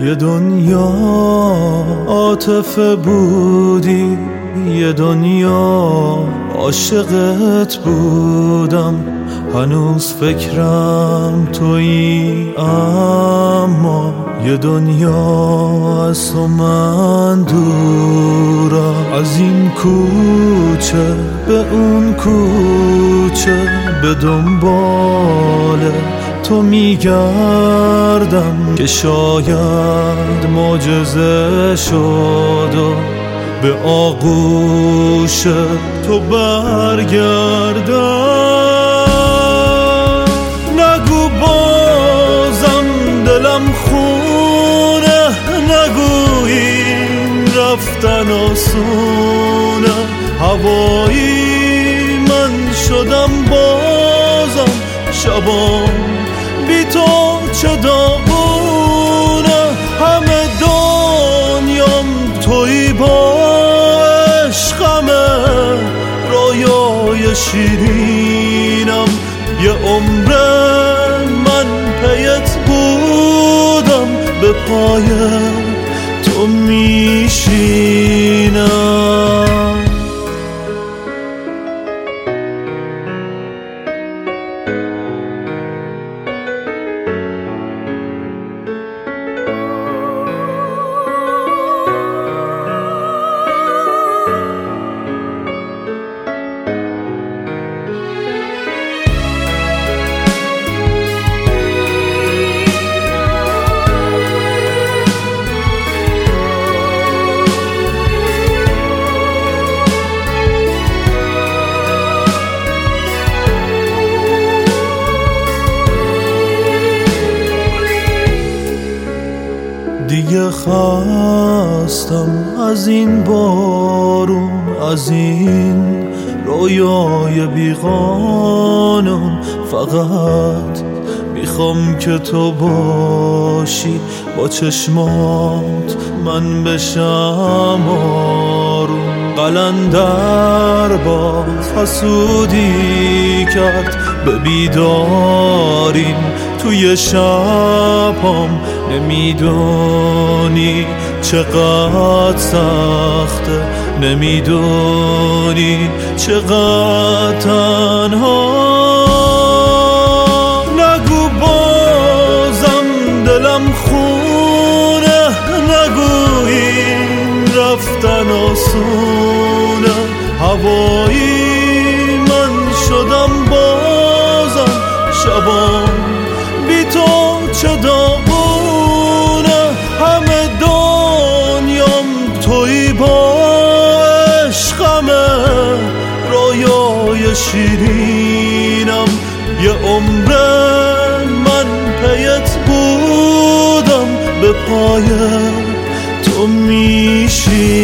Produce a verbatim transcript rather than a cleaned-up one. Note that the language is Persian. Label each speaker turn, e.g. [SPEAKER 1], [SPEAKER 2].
[SPEAKER 1] یه دنیا عاطفه بودی، یه دنیا عاشقت بودم، هنوز فکرم تویی، اما یه دنیا از تو من دورم. از این کوچه به اون کوچه به دنبال تو میگردم که شاید معجزه شد و به آغوش تو برگردم. نگو بازم دلم خونه، نگو این رفتن آسونه، هوایی من شدم بازم، شبام بی تو چه داغونه، همه دنیام تویی، با عشقمه رویای شیرینم، یه عمر من پیت بودم، به پای تو میشینم. دیگه خستم از این بارون، از این رویای بیقانون، فقط میخوام که تو باشی، با چشمات من بشم آروم. قلندر با حسودی کرد به بیداریم، توی شبام نمیدونی چقدر سخته، نمیدونی چقدر تنها. نگو بازم دلم خونه، نگو این رفتن آسونه، هوایی من شدم بازم، شبام بی تو چه داغونه، همه دنیام تویی، با عشقمه رویای شیرینم، یه عمر من پیت بودم، به پای تو میشینم.